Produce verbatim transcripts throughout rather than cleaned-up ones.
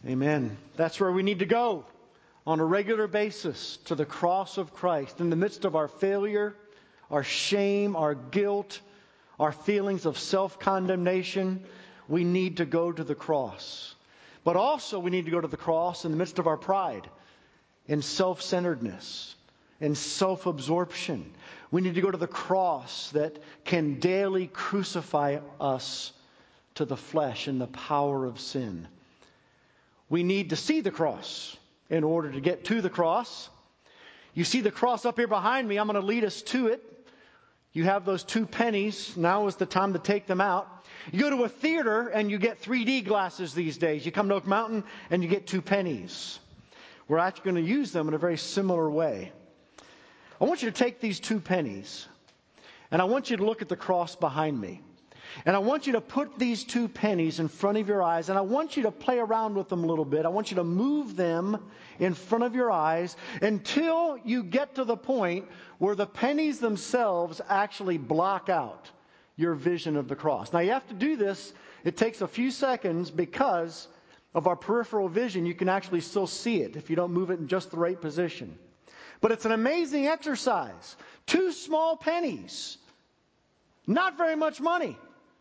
Amen. That's where we need to go on a regular basis, to the cross of Christ. In the midst of our failure, our shame, our guilt, our feelings of self-condemnation, we need to go to the cross. But also we need to go to the cross in the midst of our pride and self-centeredness and self-absorption. We need to go to the cross that can daily crucify us to the flesh and the power of sin. We need to see the cross in order to get to the cross. You see the cross up here behind me. I'm going to lead us to it. You have those two pennies. Now is the time to take them out. You go to a theater and you get three D glasses these days. You come to Oak Mountain and you get two pennies. We're actually going to use them in a very similar way. I want you to take these two pennies and I want you to look at the cross behind me. And I want you to put these two pennies in front of your eyes, and I want you to play around with them a little bit. I want you to move them in front of your eyes until you get to the point where the pennies themselves actually block out your vision of the cross. Now you have to do this. It takes a few seconds because of our peripheral vision. You can actually still see it if you don't move it in just the right position. But it's an amazing exercise. Two small pennies. Not very much money.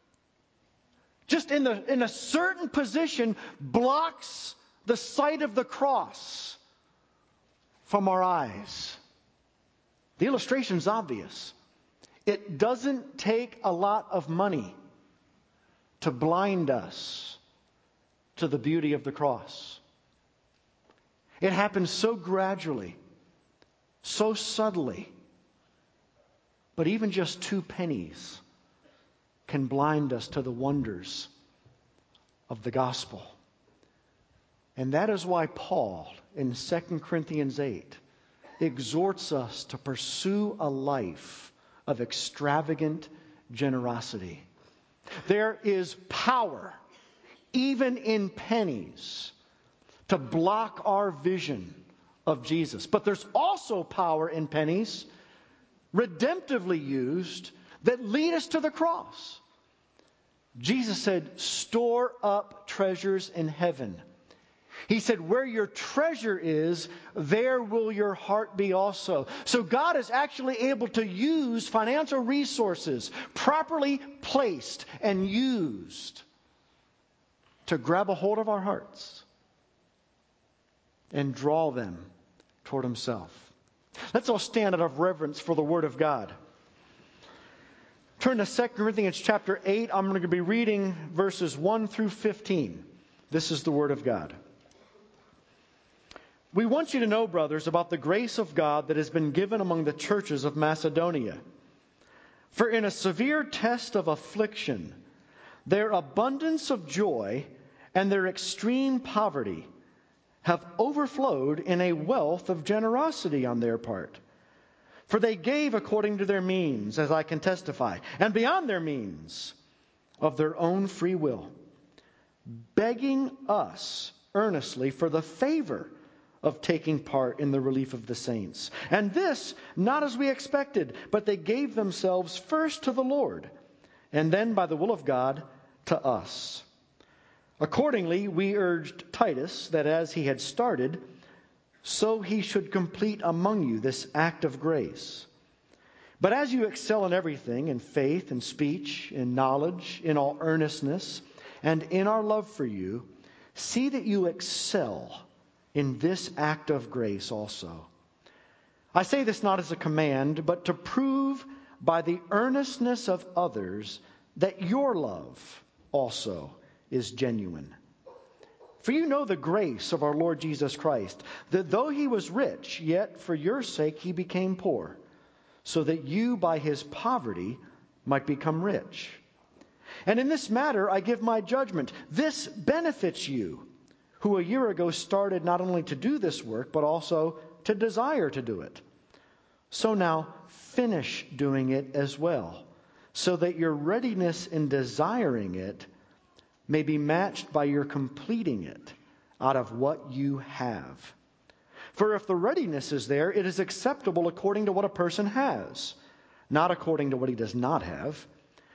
Just in the in a certain position blocks the sight of the cross from our eyes. The illustration's obvious. It doesn't take a lot of money to blind us to the beauty of the cross. It happens so gradually, so subtly. But even just two pennies can blind us to the wonders of the gospel. And that is why Paul in Second Corinthians eight exhorts us to pursue a life of extravagant generosity. There is power, even in pennies, to block our vision of Jesus. But there's also power in pennies, redemptively used, that lead us to the cross. Jesus said, store up treasures in heaven. He said, where your treasure is, there will your heart be also. So God is actually able to use financial resources properly placed and used to grab a hold of our hearts and draw them toward Himself. Let's all stand out of reverence for the Word of God. Turn to Second Corinthians chapter eight. I'm going to be reading verses one through fifteen. This is the Word of God. We want you to know, brothers, about the grace of God that has been given among the churches of Macedonia. For in a severe test of affliction, their abundance of joy and their extreme poverty have overflowed in a wealth of generosity on their part. For they gave according to their means, as I can testify, and beyond their means, of their own free will, begging us earnestly for the favor of taking part in the relief of the saints. And this, not as we expected, but they gave themselves first to the Lord, and then by the will of God to us. Accordingly, we urged Titus that as he had started, so he should complete among you this act of grace. But as you excel in everything, in faith, in speech, in knowledge, in all earnestness, and in our love for you, see that you excel in this act of grace also. I say this not as a command, but to prove by the earnestness of others that your love also is genuine. For you know the grace of our Lord Jesus Christ, that though He was rich, yet for your sake He became poor, so that you by His poverty might become rich. And in this matter I give my judgment. This benefits you, who a year ago started not only to do this work, but also to desire to do it. So now finish doing it as well, so that your readiness in desiring it may be matched by your completing it out of what you have. For if the readiness is there, it is acceptable according to what a person has, not according to what he does not have.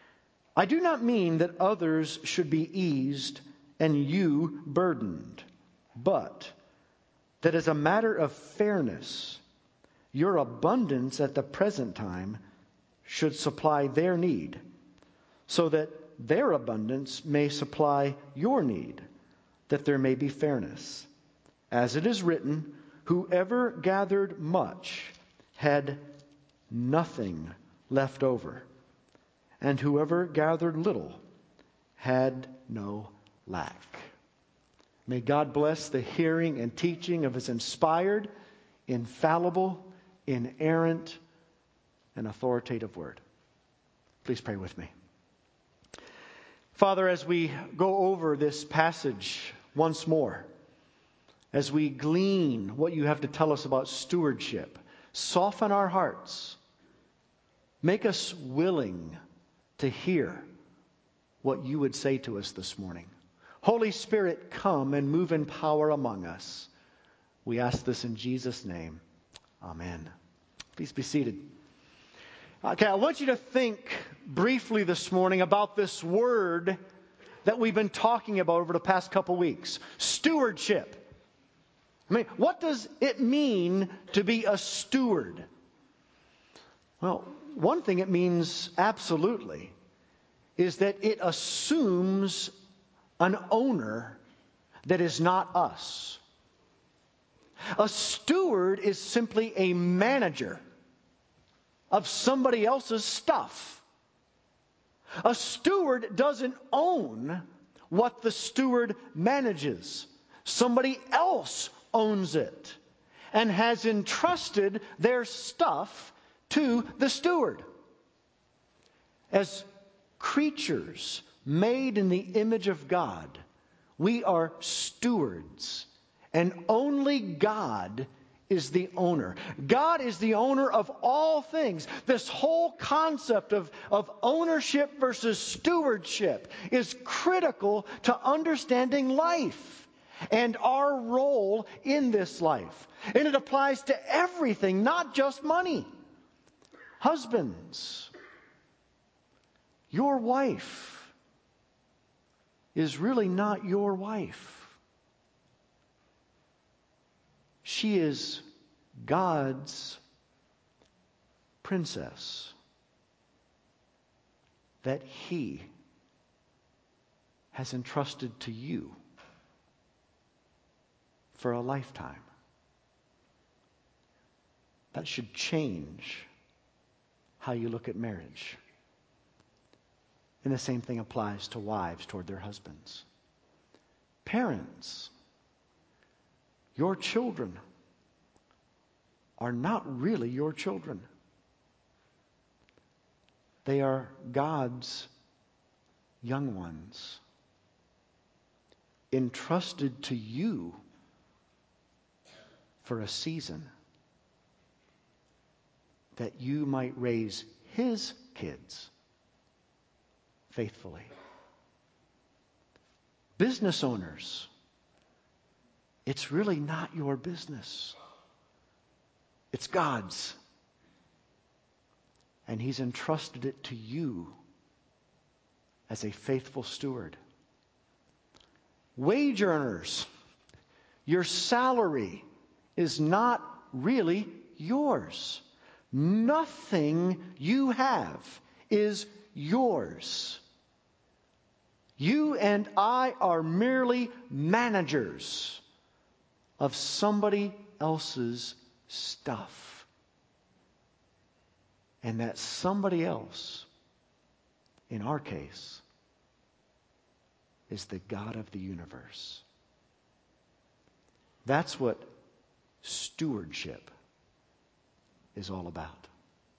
I do not mean that others should be eased and you burdened. but that as a matter of fairness, your abundance at the present time should supply their need, so that their abundance may supply your need, that there may be fairness. As it is written, whoever gathered much had nothing left over, and whoever gathered little had no lack. May God bless the hearing and teaching of His inspired, infallible, inerrant, and authoritative word. Please pray with me. Father, as we go over this passage once more, as we glean what you have to tell us about stewardship, soften our hearts. Make us willing to hear what you would say to us this morning. Holy Spirit, come and move in power among us. We ask this in Jesus' name. Amen. Please be seated. Okay, I want you to think briefly this morning about this word that we've been talking about over the past couple weeks. Stewardship. I mean, what does it mean to be a steward? Well, one thing it means absolutely is that it assumes an owner that is not us. A steward is simply a manager of somebody else's stuff. A steward doesn't own what the steward manages. Somebody else owns it and has entrusted their stuff to the steward. As creatures made in the image of God, we are stewards, and only God is the owner. God is the owner of all things. This whole concept of, of ownership versus stewardship is critical to understanding life and our role in this life. And it applies to everything, not just money. Husbands, your wife is really not your wife. She is God's princess that He has entrusted to you for a lifetime. That should change how you look at marriage. And the same thing applies to wives toward their husbands. Parents, your children are not really your children. They are God's young ones, entrusted to you for a season, that you might raise His kids faithfully. Business owners, it's really not your business. It's God's. And He's entrusted it to you as a faithful steward. Wage earners, your salary is not really yours. Nothing you have is yours. You and I are merely managers of somebody else's stuff. And that somebody else, in our case, is the God of the universe. That's what stewardship is all about.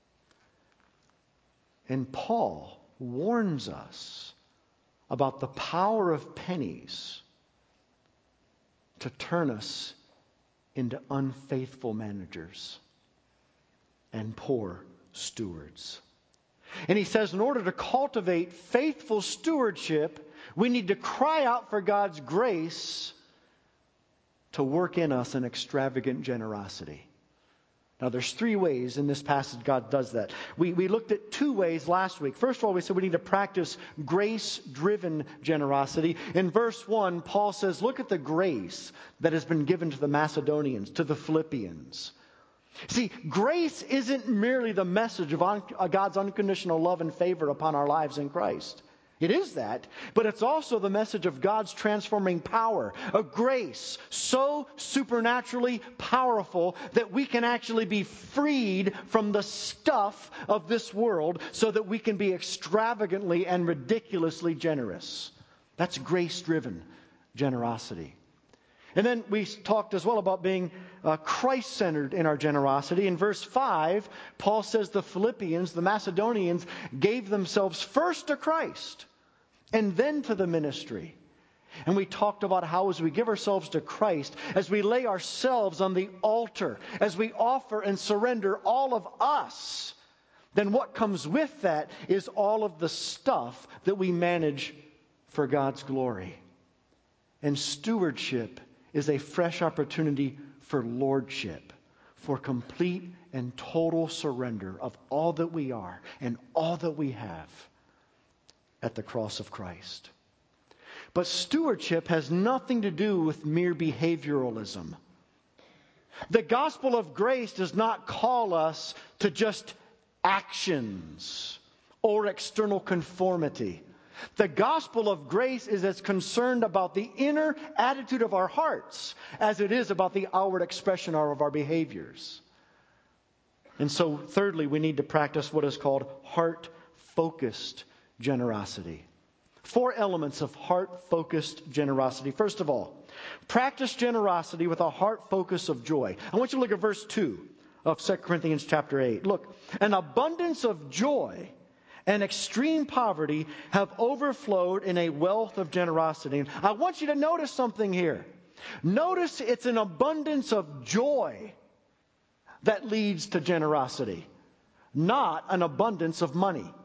And Paul warns us about the power of pennies to turn us into unfaithful managers and poor stewards. And he says in order to cultivate faithful stewardship, we need to cry out for God's grace to work in us an extravagant generosity. Now, there's three ways in this passage God does that. We, we looked at two ways last week. First of all, we said we need to practice grace-driven generosity. In verse one, Paul says, look at the grace that has been given to the Macedonians, to the Philippians. See, grace isn't merely the message of un- God's unconditional love and favor upon our lives in Christ. It is that, but it's also the message of God's transforming power, a grace so supernaturally powerful that we can actually be freed from the stuff of this world so that we can be extravagantly and ridiculously generous. That's grace-driven generosity. And then we talked as well about being uh, Christ-centered in our generosity. In verse five, Paul says the Philippians, the Macedonians, gave themselves first to Christ and then to the ministry. And we talked about how as we give ourselves to Christ, as we lay ourselves on the altar, as we offer and surrender all of us, then what comes with that is all of the stuff that we manage for God's glory. And stewardship is a fresh opportunity for lordship, for complete and total surrender of all that we are and all that we have at the cross of Christ. But stewardship has nothing to do with mere behavioralism. The gospel of grace does not call us to just actions or external conformity. The gospel of grace is as concerned about the inner attitude of our hearts as it is about the outward expression of our behaviors. And so, thirdly, we need to practice what is called heart-focused generosity. Four elements of heart-focused generosity. First of all, practice generosity with a heart focus of joy. I want you to look at verse two of Second Corinthians chapter eight. Look, an abundance of joy and extreme poverty have overflowed in a wealth of generosity. And I want you to notice something here. Notice it's an abundance of joy that leads to generosity, not an abundance of money. Do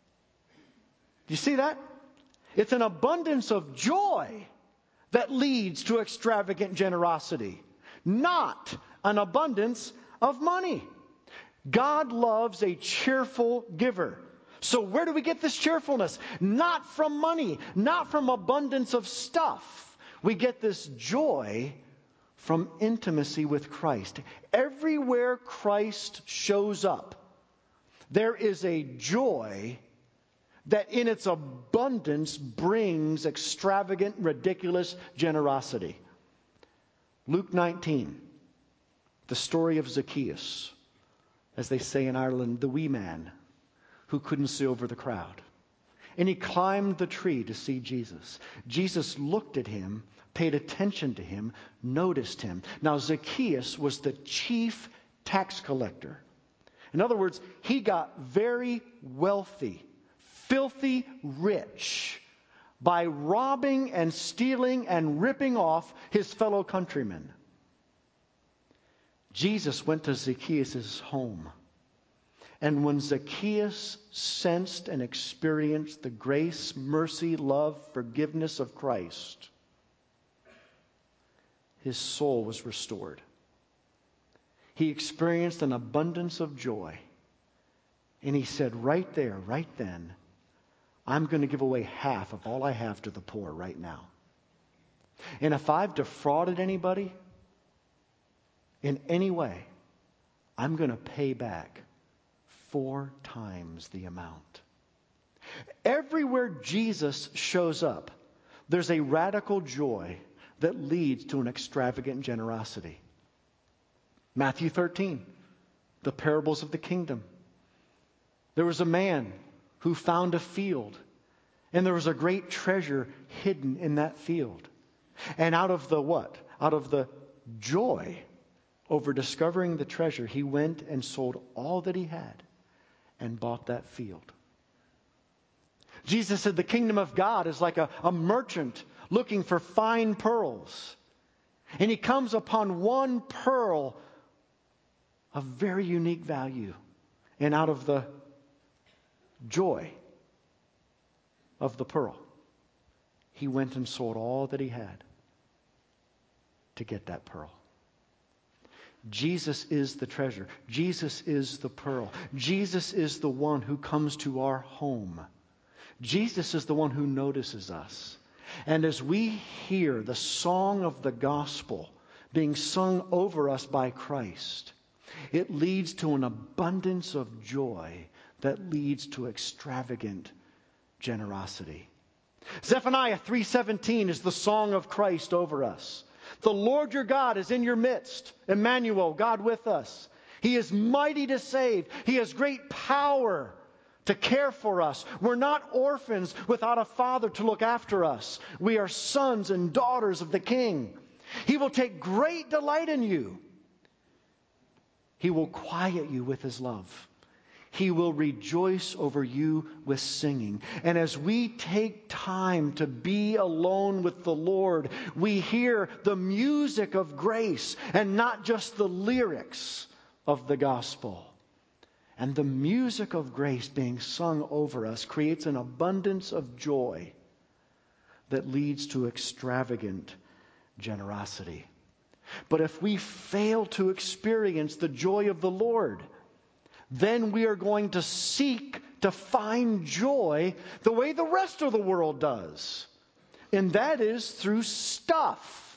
you see that? It's an abundance of joy that leads to extravagant generosity, not an abundance of money. God loves a cheerful giver. So where do we get this cheerfulness? Not from money, not from abundance of stuff. We get this joy from intimacy with Christ. Everywhere Christ shows up, there is a joy that in its abundance brings extravagant, ridiculous generosity. Luke nineteen, the story of Zacchaeus, as they say in Ireland, the wee man who couldn't see over the crowd. And he climbed the tree to see Jesus. Jesus looked at him, paid attention to him, noticed him. Now Zacchaeus was the chief tax collector. In other words, he got very wealthy, filthy rich by robbing and stealing and ripping off his fellow countrymen. Jesus went to Zacchaeus' home. And when Zacchaeus sensed and experienced the grace, mercy, love, forgiveness of Christ, his soul was restored. He experienced an abundance of joy. And he said, right there, right then, I'm going to give away half of all I have to the poor right now. And if I've defrauded anybody in any way, I'm going to pay back four times the amount. Everywhere Jesus shows up, there's a radical joy that leads to an extravagant generosity. Matthew thirteen, the parables of the kingdom. There was a man who found a field, and there was a great treasure hidden in that field. And out of the what? Out of the joy over discovering the treasure, he went and sold all that he had and bought that field. Jesus said the kingdom of God is like a, a merchant looking for fine pearls. And he comes upon one pearl of very unique value. And out of the joy of the pearl, he went and sold all that he had to get that pearl. Jesus is the treasure. Jesus is the pearl. Jesus is the one who comes to our home. Jesus is the one who notices us. And as we hear the song of the gospel being sung over us by Christ, it leads to an abundance of joy that leads to extravagant generosity. Zephaniah three seventeen is the song of Christ over us. The Lord your God is in your midst. Emmanuel, God with us. He is mighty to save. He has great power to care for us. We're not orphans without a father to look after us. We are sons and daughters of the King. He will take great delight in you. He will quiet you with His love. He will rejoice over you with singing. And as we take time to be alone with the Lord, we hear the music of grace and not just the lyrics of the gospel. And the music of grace being sung over us creates an abundance of joy that leads to extravagant generosity. But if we fail to experience the joy of the Lord, then we are going to seek to find joy the way the rest of the world does. And that is through stuff.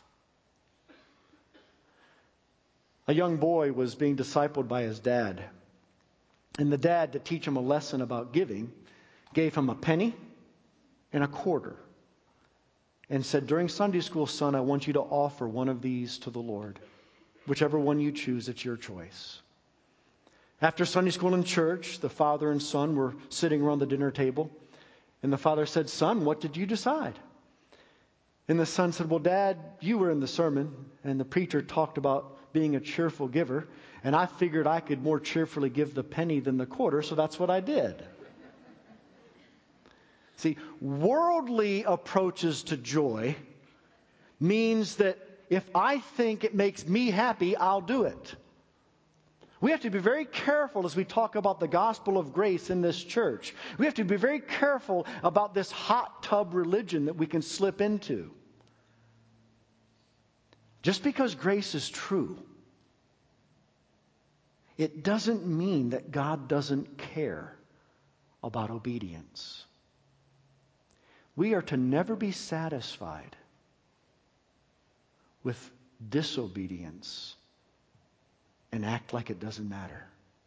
A young boy was being discipled by his dad. And the dad, to teach him a lesson about giving, gave him a penny and a quarter. And said, during Sunday school, son, I want you to offer one of these to the Lord. Whichever one you choose, it's your choice. After Sunday school in church, the father and son were sitting around the dinner table. And the father said, son, what did you decide? And the son said, well, Dad, you were in the sermon, and the preacher talked about being a cheerful giver. And I figured I could more cheerfully give the penny than the quarter, so that's what I did. See, worldly approaches to joy means that if I think it makes me happy, I'll do it. We have to be very careful as we talk about the gospel of grace in this church. We have to be very careful about this hot tub religion that we can slip into. Just because grace is true, it doesn't mean that God doesn't care about obedience. We are to never be satisfied with disobedience and act like it doesn't matter.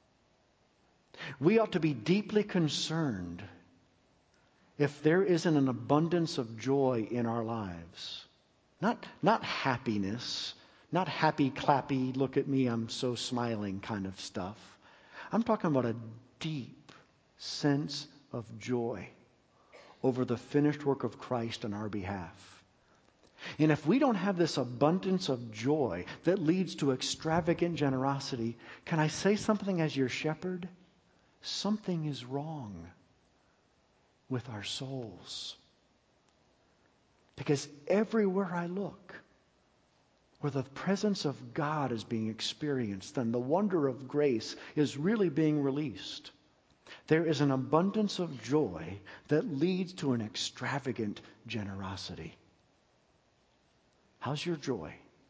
We ought to be deeply concerned if there isn't an abundance of joy in our lives. Not, not happiness, not happy, clappy, look at me, I'm so smiling kind of stuff. I'm talking about a deep sense of joy over the finished work of Christ on our behalf. And if we don't have this abundance of joy that leads to extravagant generosity, can I say something as your shepherd? Something is wrong with our souls. Because everywhere I look, where the presence of God is being experienced and the wonder of grace is really being released, there is an abundance of joy that leads to an extravagant generosity. How's your joy?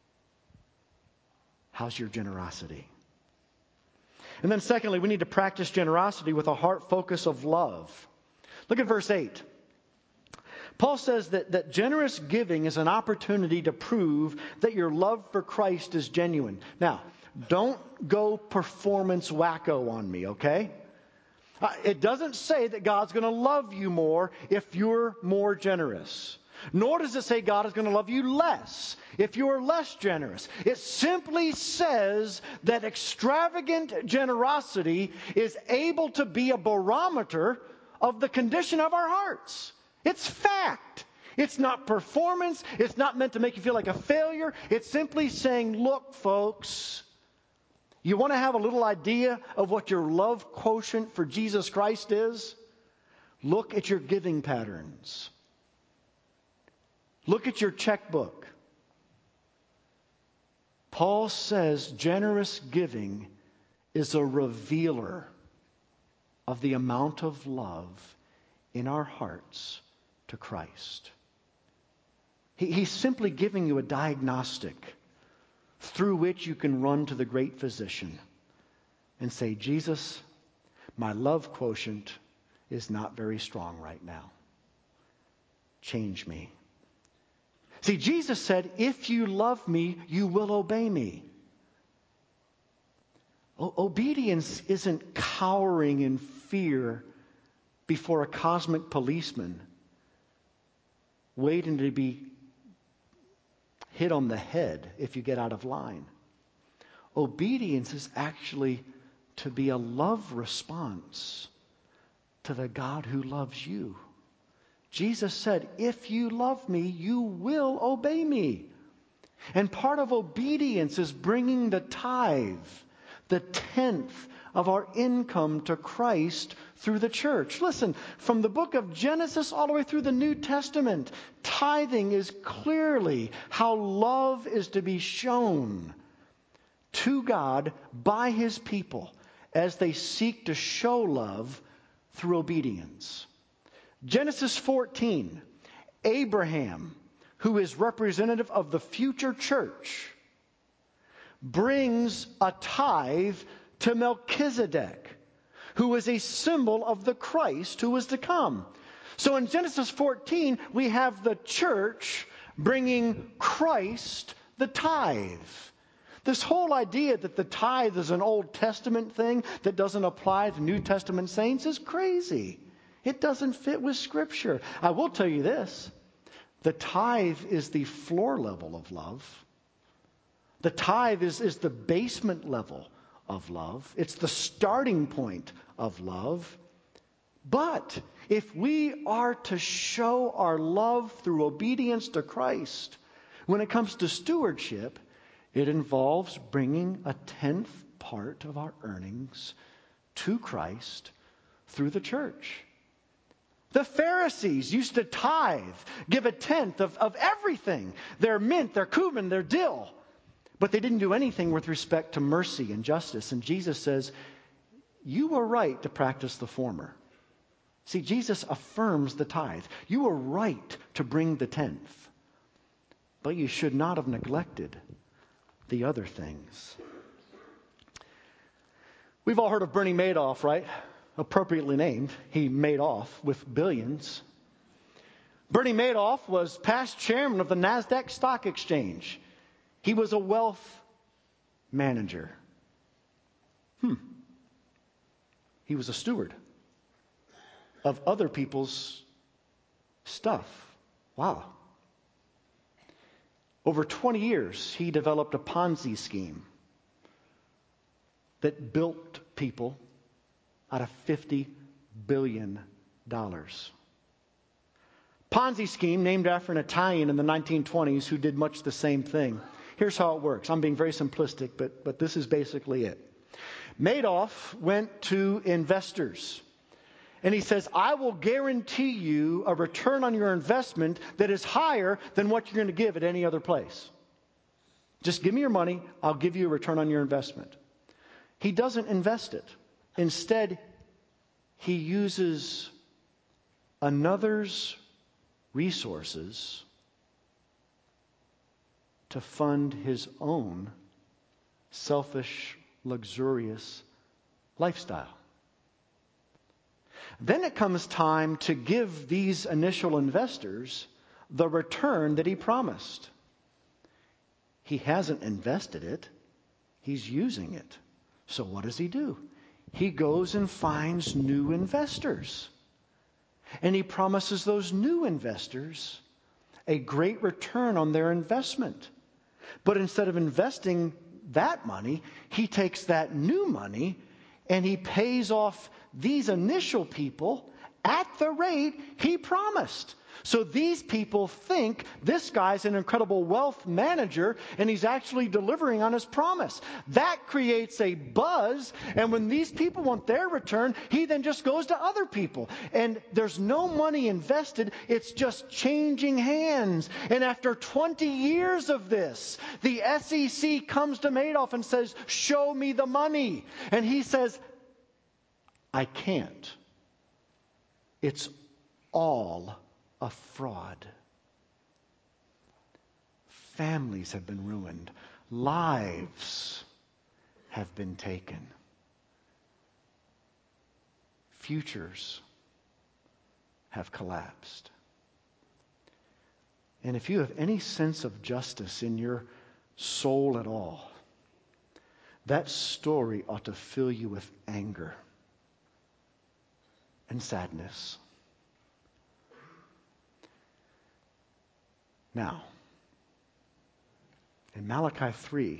How's your generosity? And then secondly, we need to practice generosity with a heart focus of love. Look at verse eight. Paul says that, that generous giving is an opportunity to prove that your love for Christ is genuine. Now, don't go performance wacko on me, okay? Uh, it doesn't say that God's going to love you more if you're more generous. Nor does it say God is going to love you less if you are less generous. It simply says that extravagant generosity is able to be a barometer of the condition of our hearts. It's fact. It's not performance. It's not meant to make you feel like a failure. It's simply saying, look, folks, you want to have a little idea of what your love quotient for Jesus Christ is? Look at your giving patterns. Look at your checkbook. Paul says generous giving is a revealer of the amount of love in our hearts to Christ. He, he's simply giving you a diagnostic through which you can run to the great physician and say, Jesus, my love quotient is not very strong right now. Change me. See, Jesus said, if you love me, you will obey me. O- obedience isn't cowering in fear before a cosmic policeman waiting to be hit on the head if you get out of line. Obedience is actually to be a love response to the God who loves you. Jesus said, if you love me, you will obey me. And part of obedience is bringing the tithe, the tenth of our income to Christ through the church. Listen, from the book of Genesis all the way through the New Testament, tithing is clearly how love is to be shown to God by His people as they seek to show love through obedience. Genesis fourteen, Abraham, who is representative of the future church, brings a tithe to Melchizedek, who is a symbol of the Christ who is to come. So in Genesis fourteen, we have the church bringing Christ the tithe. This whole idea that the tithe is an Old Testament thing that doesn't apply to New Testament saints is crazy. It doesn't fit with Scripture. I will tell you this. The tithe is the floor level of love. The tithe is, is the basement level of love. It's the starting point of love. But if we are to show our love through obedience to Christ, when it comes to stewardship, it involves bringing a tenth part of our earnings to Christ through the church. The Pharisees used to tithe, give a tenth of, of everything. Their mint, their cumin, their dill. But they didn't do anything with respect to mercy and justice. And Jesus says, you were right to practice the former. See, Jesus affirms the tithe. You were right to bring the tenth. But you should not have neglected the other things. We've all heard of Bernie Madoff, right? Appropriately named. He made off with billions. Bernie Madoff was past chairman of the NASDAQ Stock Exchange. He was a wealth manager. Hmm. He was a steward of other people's stuff. Wow. Over twenty years, he developed a Ponzi scheme that built people out of fifty billion dollars. Ponzi scheme named after an Italian in the nineteen twenties who did much the same thing. Here's how it works. I'm being very simplistic, but, but this is basically it. Madoff went to investors and he says, I will guarantee you a return on your investment that is higher than what you're going to give at any other place. Just give me your money, I'll give you a return on your investment. He doesn't invest it. Instead, he uses another's resources to fund his own selfish, luxurious lifestyle. Then it comes time to give these initial investors the return that he promised. He hasn't invested it. He's using it. So what does he do? He goes and finds new investors. And he promises those new investors a great return on their investment. But instead of investing that money, he takes that new money and he pays off these initial people at the rate he promised. So these people think this guy's an incredible wealth manager and he's actually delivering on his promise. That creates a buzz, and when these people want their return, he then just goes to other people. And there's no money invested, it's just changing hands. And after twenty years of this, the S E C comes to Madoff and says, show me the money. And he says, I can't. It's all a fraud. Families have been ruined. Lives have been taken. Futures have collapsed. And if you have any sense of justice in your soul at all, that story ought to fill you with anger and sadness. Now, in Malachi three,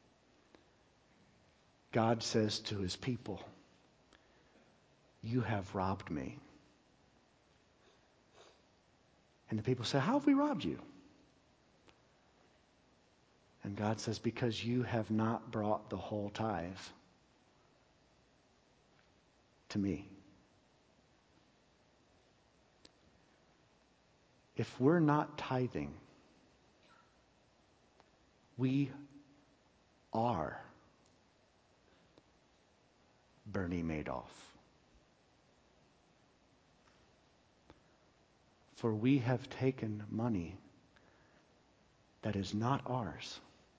God says to his people, "You have robbed me." And the people say, "How have we robbed you?" And God says, "Because you have not brought the whole tithe to me." If we're not tithing, we are Bernie Madoff. For we have taken money that is not ours,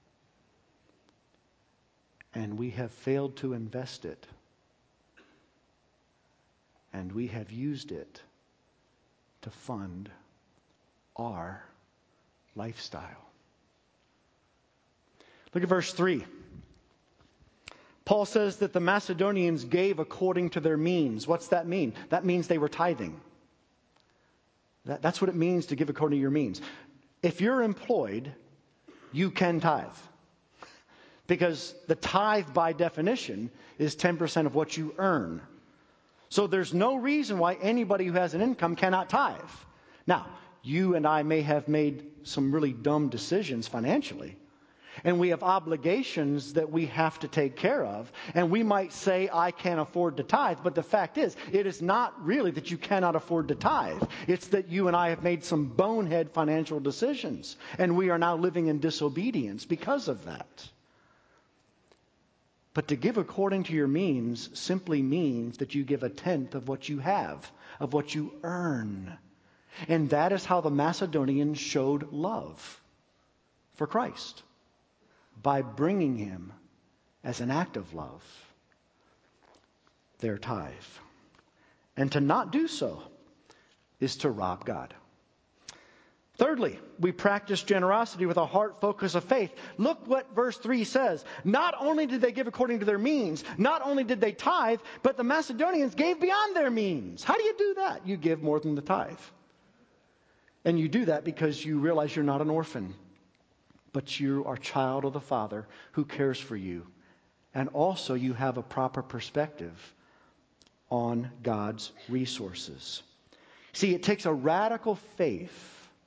and we have failed to invest it, and we have used it to fund our lifestyle. Look at verse three. Paul says that the Macedonians gave according to their means. What's that mean? That means they were tithing. That, that's what it means to give according to your means. If you're employed, you can tithe. Because the tithe, by definition, is ten percent of what you earn. So there's no reason why anybody who has an income cannot tithe. Now, you and I may have made some really dumb decisions financially. And we have obligations that we have to take care of. And we might say, I can't afford to tithe. But the fact is, it is not really that you cannot afford to tithe. It's that you and I have made some bonehead financial decisions. And we are now living in disobedience because of that. But to give according to your means simply means that you give a tenth of what you have, of what you earn. And that is how the Macedonians showed love for Christ. By bringing him as an act of love, their tithe. And to not do so is to rob God. Thirdly, we practice generosity with a heart focus of faith. Look what verse three says. Not only did they give according to their means, not only did they tithe, but the Macedonians gave beyond their means. How do you do that? You give more than the tithe. And you do that because you realize you're not an orphan, but you are a child of the Father who cares for you. And also you have a proper perspective on God's resources. See, it takes a radical faith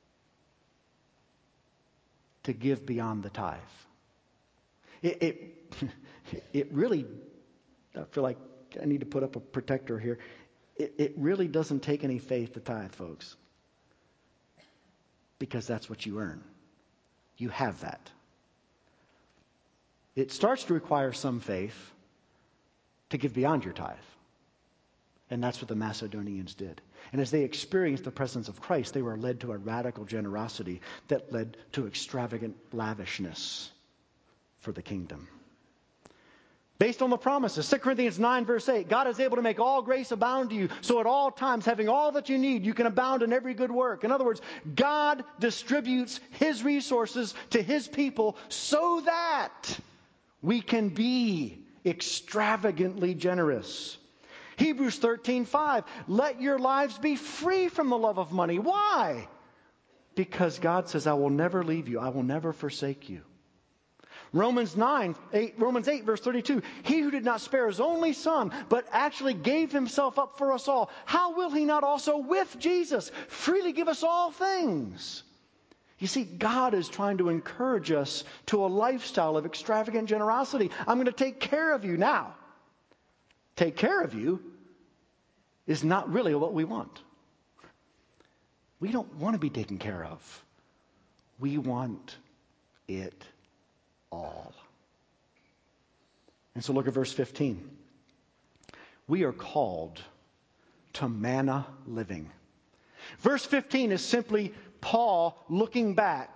to give beyond the tithe. It, it, it really, I feel like I need to put up a protector here. It, it really doesn't take any faith to tithe, folks. Because that's what you earn. You have that. It starts to require some faith to give beyond your tithe. And that's what the Macedonians did. And as they experienced the presence of Christ, they were led to a radical generosity that led to extravagant lavishness for the kingdom. Based on the promises, Second Corinthians nine verse eight, God is able to make all grace abound to you, so at all times, having all that you need, you can abound in every good work. In other words, God distributes his resources to his people so that we can be extravagantly generous. Hebrews thirteen five, let your lives be free from the love of money. Why? Because God says, I will never leave you. I will never forsake you. Romans nine, eight, Romans eight, verse thirty-two. He who did not spare his only son, but actually gave himself up for us all, how will he not also with Jesus freely give us all things? You see, God is trying to encourage us to a lifestyle of extravagant generosity. I'm going to take care of you now. Take care of you is not really what we want. We don't want to be taken care of. We want it all. And so look at verse fifteen. We are called to manna living. Verse fifteen is simply Paul looking back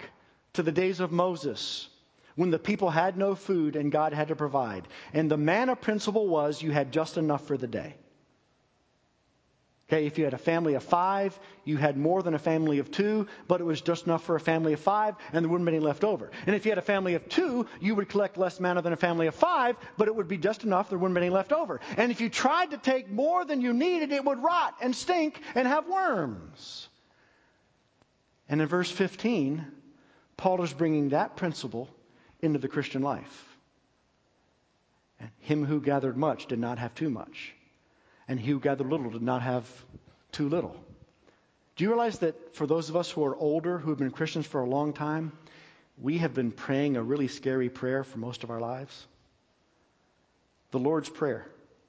to the days of Moses, when the people had no food and God had to provide. And the manna principle was you had just enough for the day. Okay, if you had a family of five, you had more than a family of two, but it was just enough for a family of five, and there wouldn't be any left over. And if you had a family of two, you would collect less manna than a family of five, but it would be just enough, there wouldn't be any left over. And if you tried to take more than you needed, it would rot and stink and have worms. And in verse fifteen, Paul is bringing that principle into the Christian life. And him who gathered much did not have too much. And he who gathered little did not have too little. Do you realize that for those of us who are older, who have been Christians for a long time, we have been praying a really scary prayer for most of our lives? The Lord's Prayer.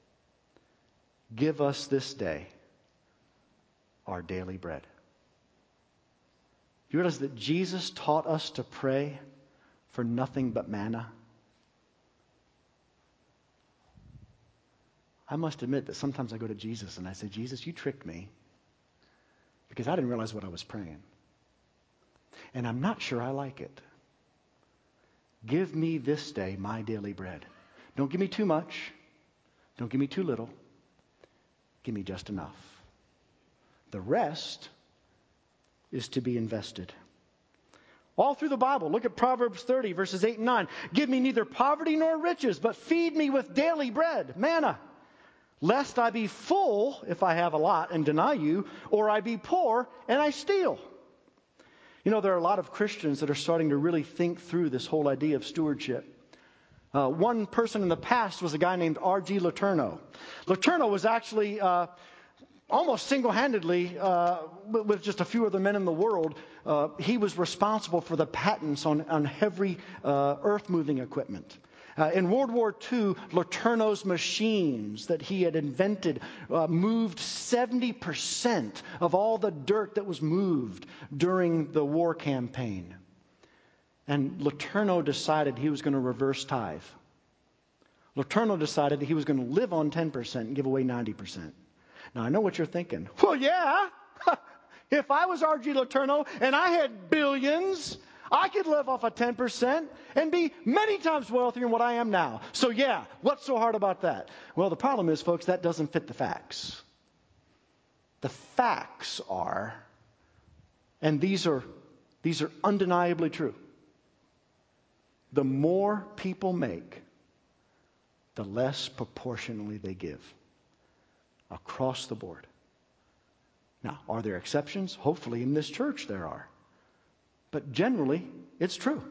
Give us this day our daily bread. Do you realize that Jesus taught us to pray for nothing but manna? I must admit that sometimes I go to Jesus and I say, Jesus, you tricked me, because I didn't realize what I was praying. And I'm not sure I like it. Give me this day my daily bread. Don't give me too much. Don't give me too little. Give me just enough. The rest is to be invested. All through the Bible, look at Proverbs thirty, verses eight and nine. Give me neither poverty nor riches, but feed me with daily bread, manna. Lest I be full, if I have a lot, and deny you, or I be poor, and I steal. You know, there are a lot of Christians that are starting to really think through this whole idea of stewardship. Uh, one person in the past was a guy named R G Letourneau. Letourneau was actually uh, almost single-handedly, uh, with just a few other men in the world, uh, he was responsible for the patents on, on heavy uh, earth-moving equipment. Uh, in World War Two, Letourneau's machines that he had invented uh, moved seventy percent of all the dirt that was moved during the war campaign. And Letourneau decided he was going to reverse tithe. Letourneau decided that he was going to live on ten percent and give away ninety percent. Now, I know what you're thinking. Well, yeah, if I was R G Letourneau and I had billions, I could live off of ten percent and be many times wealthier than what I am now. So yeah, what's so hard about that? Well, the problem is, folks, that doesn't fit the facts. The facts are, and these are, these are undeniably true. The more people make, the less proportionally they give. Across the board. Now, are there exceptions? Hopefully in this church there are. But generally, it's true.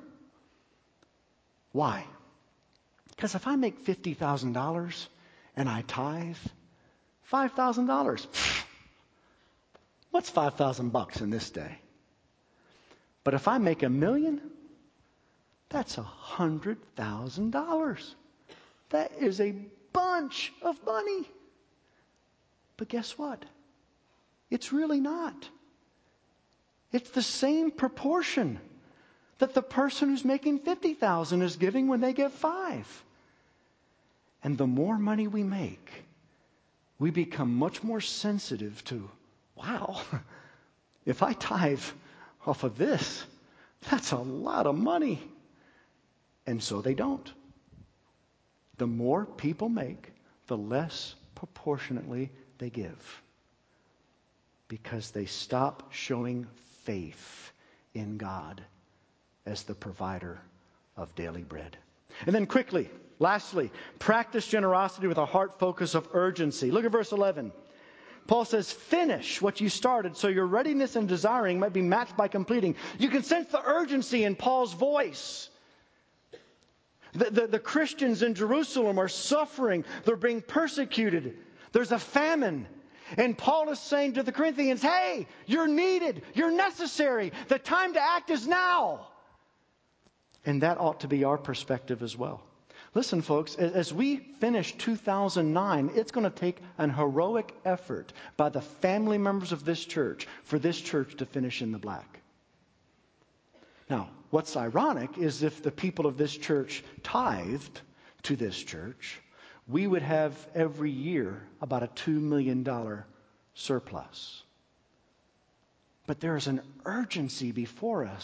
Why? Because if I make fifty thousand dollars and I tithe five thousand dollars, what's five thousand bucks in this day? But if I make a million, that's one hundred thousand dollars. That is a bunch of money. But guess what? It's really not. It's the same proportion that the person who's making fifty thousand dollars is giving when they give five. And the more money we make, we become much more sensitive to, wow, if I tithe off of this, that's a lot of money. And so they don't. The more people make, the less proportionately they give, because they stop showing faith in God as the provider of daily bread. And then quickly, lastly, practice generosity with a heart focus of urgency. Look at verse eleven. Paul says, finish what you started so your readiness and desiring might be matched by completing. You can sense the urgency in Paul's voice. The, the, the Christians in Jerusalem are suffering. They're being persecuted. There's a famine. And Paul is saying to the Corinthians, hey, you're needed. You're necessary. The time to act is now. And that ought to be our perspective as well. Listen, folks, as we finish two thousand nine, it's going to take an heroic effort by the family members of this church for this church to finish in the black. Now, what's ironic is if the people of this church tithed to this church, we would have every year about a two million dollars surplus. But there is an urgency before us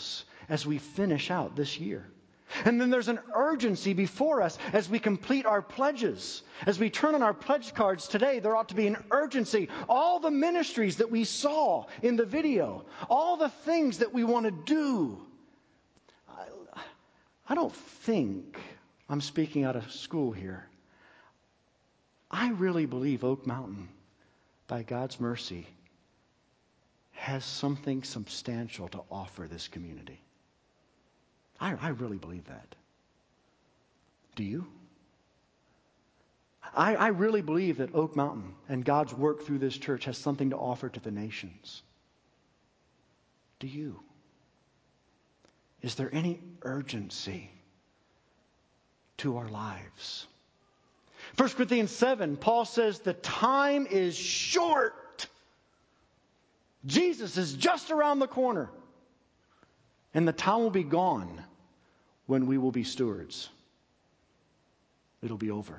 as we finish out this year. And then there's an urgency before us as we complete our pledges. As we turn on our pledge cards today, there ought to be an urgency. All the ministries that we saw in the video, all the things that we want to do. I, I don't think I'm speaking out of school here. I really believe Oak Mountain, by God's mercy, has something substantial to offer this community. I, I really believe that. Do you? I, I really believe that Oak Mountain and God's work through this church has something to offer to the nations. Do you? Is there any urgency to our lives? First Corinthians seven, Paul says the time is short. Jesus is just around the corner. And the time will be gone when we will be stewards. It'll be over.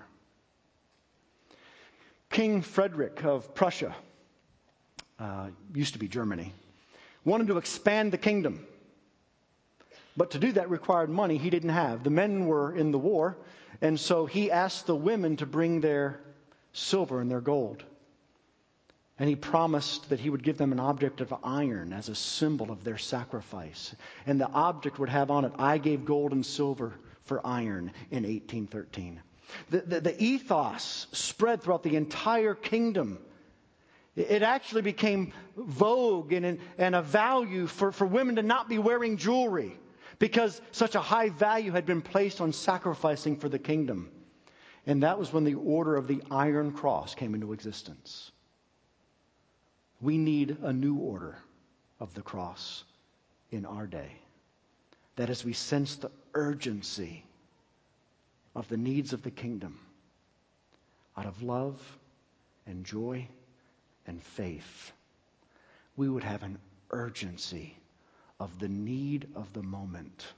King Frederick of Prussia, uh, used to be Germany, wanted to expand the kingdom. But to do that required money he didn't have. The men were in the war, and so he asked the women to bring their silver and their gold. And he promised that he would give them an object of iron as a symbol of their sacrifice. And the object would have on it, I gave gold and silver for iron in eighteen thirteen. The, the, the ethos spread throughout the entire kingdom. It actually became vogue and, and a value for, for women to not be wearing jewelry because such a high value had been placed on sacrificing for the kingdom. And that was when the order of the Iron Cross came into existence. We need a new order of the cross in our day. That as we sense the urgency of the needs of the kingdom, out of love and joy and faith, we would have an urgency of the need of the moment.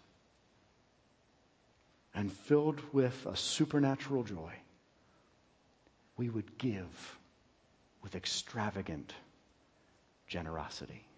And filled with a supernatural joy, we would give with extravagant generosity.